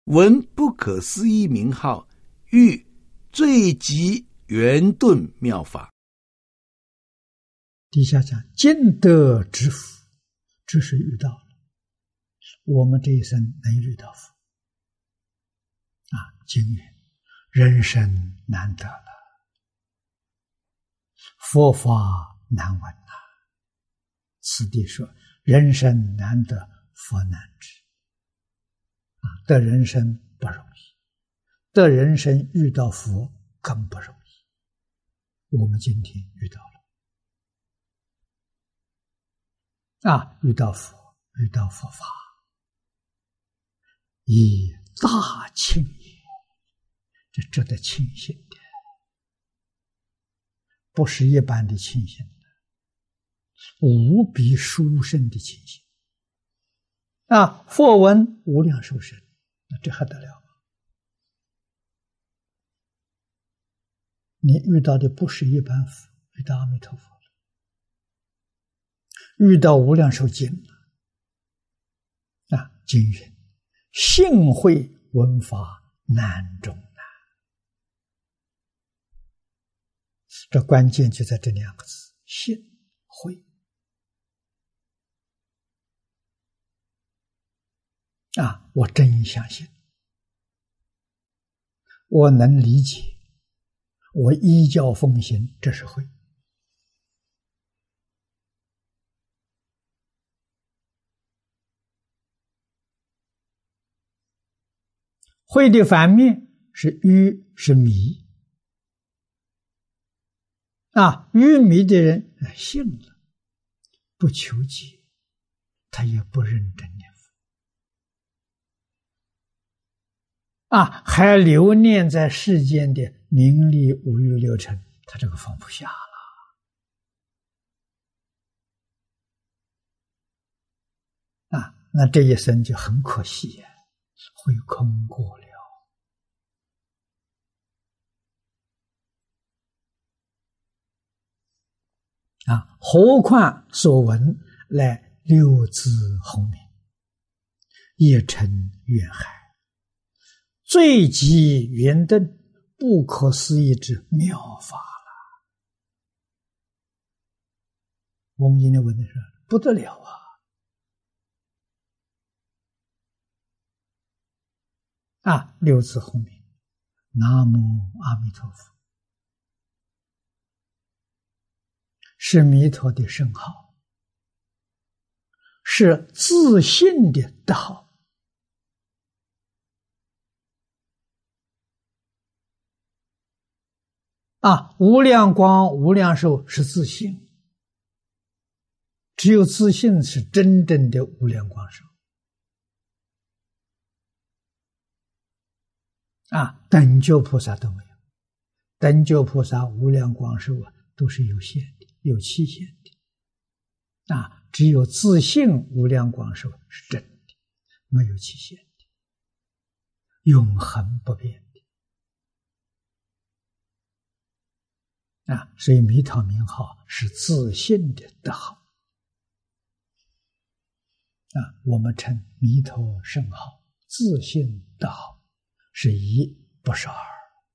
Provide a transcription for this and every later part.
闻不可思议名号，遇最极圆顿妙法。 底下讲尽得之福，这是遇到了，我们这一生能遇到福经验人生难得了，佛法难闻啊。此地说人生难得，佛难知得人生不容易，得人生遇到佛更不容易。我们今天遇到了遇到佛，遇到佛法，以大庆也，这值得庆幸的，不是一般的庆幸的，无比殊胜的庆幸佛闻无量寿生，那这还得了吗？你遇到的不是一般佛，遇到阿弥陀佛了，遇到无量寿经了经云信会闻法难中难，这关键就在这两个字，信会我真相信，我能理解，我依教奉行，这是会。会的反面是愚，是迷愚迷的人信了，不求解，他也不认真念佛还留念在世间的名利五欲六尘，他这个放不下了那这一生就很可惜会空过了何况所闻来六字洪名，业成愿海，最极圆顿，不可思议之妙法了。我们今天问的是不得了六字洪名，南无阿弥陀佛，是弥陀的圣号，是自信的德号无量光无量寿是自信，只有自信是真正的无量光寿等觉菩萨都没有，等觉菩萨无量光寿都是有限的，有期限的只有自信无量光寿是真的，没有期限的，永恒不变的所以弥陀名号是自信的德号我们称弥陀圣号自信德号，是一不是二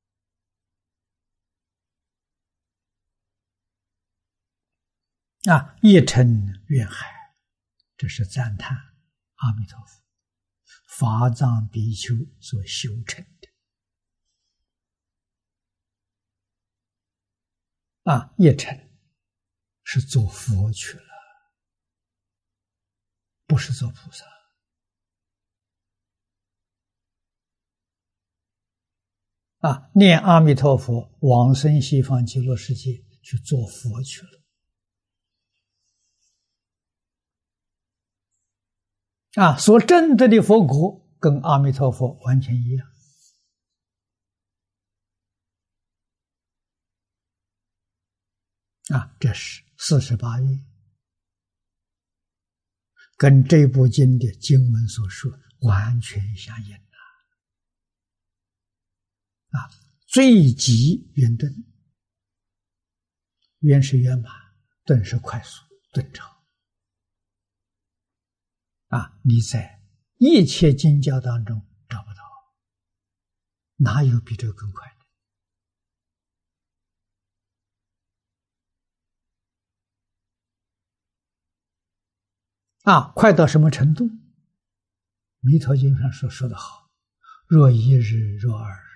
业成愿海，这是赞叹阿弥陀佛法藏比丘所修成的业成是做佛去了，不是做菩萨念阿弥陀佛往生西方极乐世界去做佛去了所证得的佛果跟阿弥陀佛完全一样这是48愿，跟这部经的经文所说完全相应最极圆顿，圆是圆满，顿是快速，顿超你在一切经教当中找不到哪有比这个更快的？快到什么程度？弥陀经上说得好，若一日，若二日，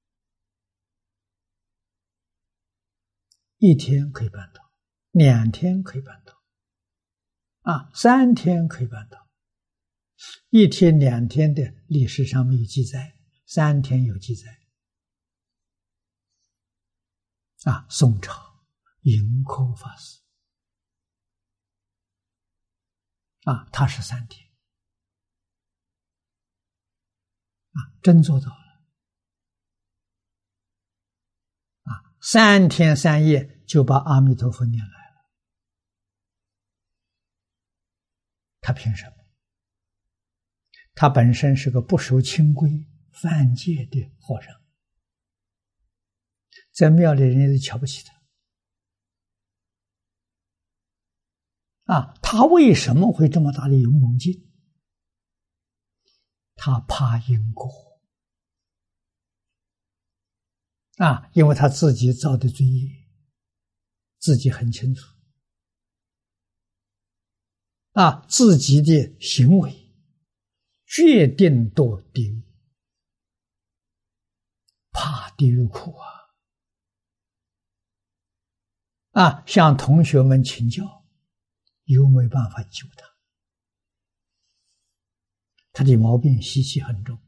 一天可以办到，2天可以办到，3天可以办到。1天、2天的历史上没有记载，3天有记载。宋朝盈科法师他是3天真做到了3天3夜就把阿弥陀佛念来了，他凭什么？他本身是个不守清规犯戒的和尚，在庙里人都瞧不起他他为什么会这么大的勇猛劲？他怕因果因为他自己造的罪业自己很清楚自己的行为决定堕地狱，怕地狱苦向同学们请教，有没有办法救他？他的毛病习气很重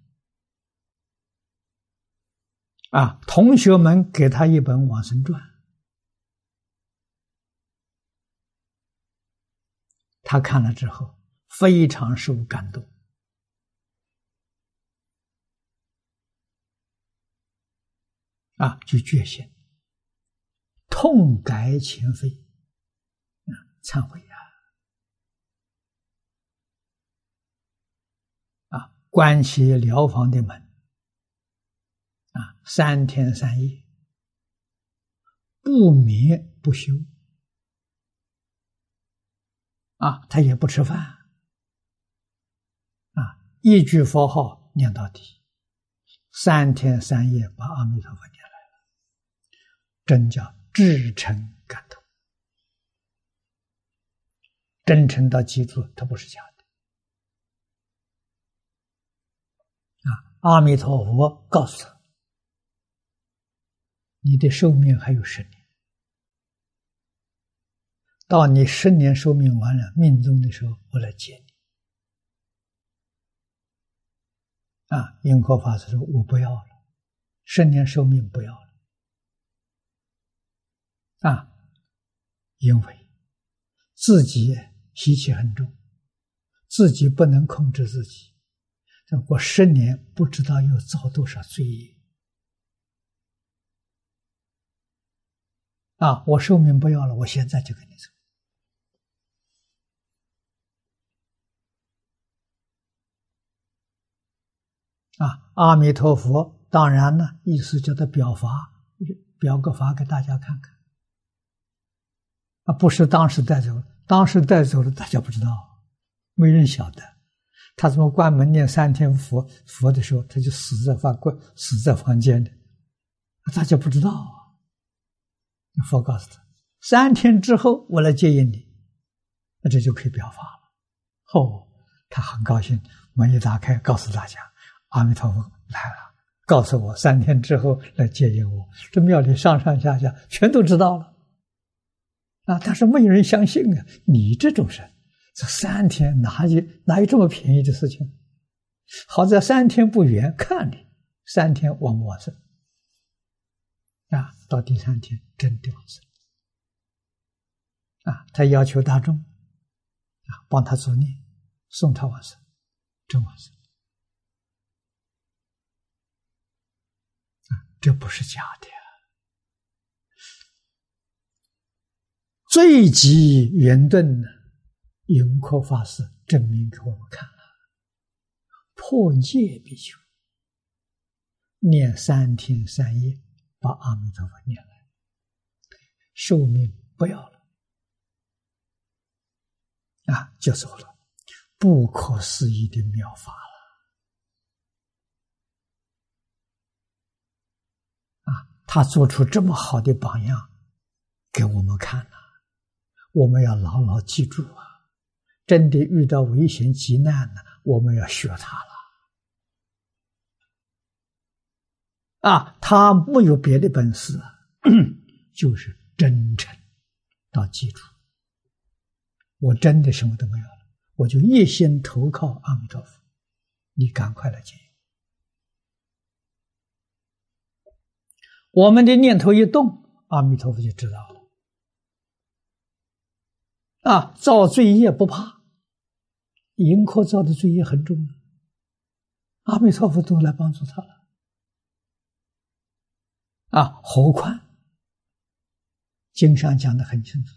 同学们给他一本《往生传》，他看了之后非常受感动就决心痛改前非忏悔关起疗房的门3天3夜不眠不休他也不吃饭一句佛号念到底，3天3夜把阿弥陀佛念来了，真叫至诚感动，真诚到记住它不是假的阿弥陀佛告诉他，你的寿命还有10年，到你10年寿命完了命终的时候，我来接你盈科法师说我不要了，10年寿命不要了因为自己习气很重，自己不能控制自己，我10年不知道又造多少罪业我寿命不要了，我现在就跟你走阿弥陀佛当然呢，意思叫他表法，表个法给大家看看不是当时带走了，当时带走了大家不知道，没人晓得他怎么关门念3天佛的时候他就死在房间里，大家不知道佛告诉他3天之后我来接引你，那这就可以表法了他很高兴，门一打开告诉大家阿弥陀佛来了，告诉我3天之后来接引我，这庙里上上下下全都知道了但是没有人相信你这种人这3天哪有这么便宜的事情？好在3天不远，看你3天往生到第3天真的往生他要求大众帮他助念，送他往生，真往生这不是假的最极圆顿盈科法师证明给我们看了，破戒比丘念3天3夜把阿弥陀佛念来，寿命不要了就走了，不可思议的妙法他做出这么好的榜样给我们看了，我们要牢牢记住啊！真的遇到危险急难了，我们要学他了。他没有别的本事就是真诚到记住，我真的什么都没有了，我就一心投靠阿弥陀佛，你赶快来接我们的念头一动，阿弥陀佛就知道了。造罪业不怕，迎客造的罪业很重，阿弥陀佛都来帮助他了。何况经上讲得很清楚，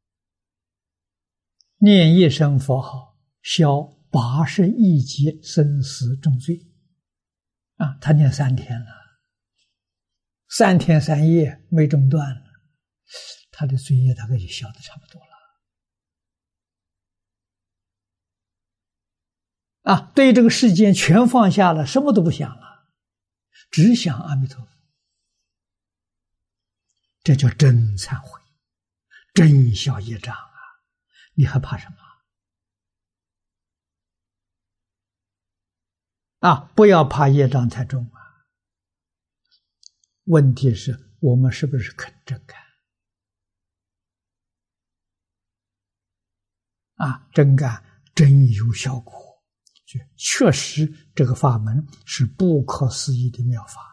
念一声佛号，消80亿劫生死重罪。他念3天了，3天3夜没中断了，他的罪业大概就消得差不多了。对这个世间全放下了，什么都不想了，只想阿弥陀佛。这叫真忏悔，真消业障啊！你还怕什么？不要怕业障太重啊！问题是我们是不是肯真干？真干真有效果，确实这个法门是不可思议的妙法。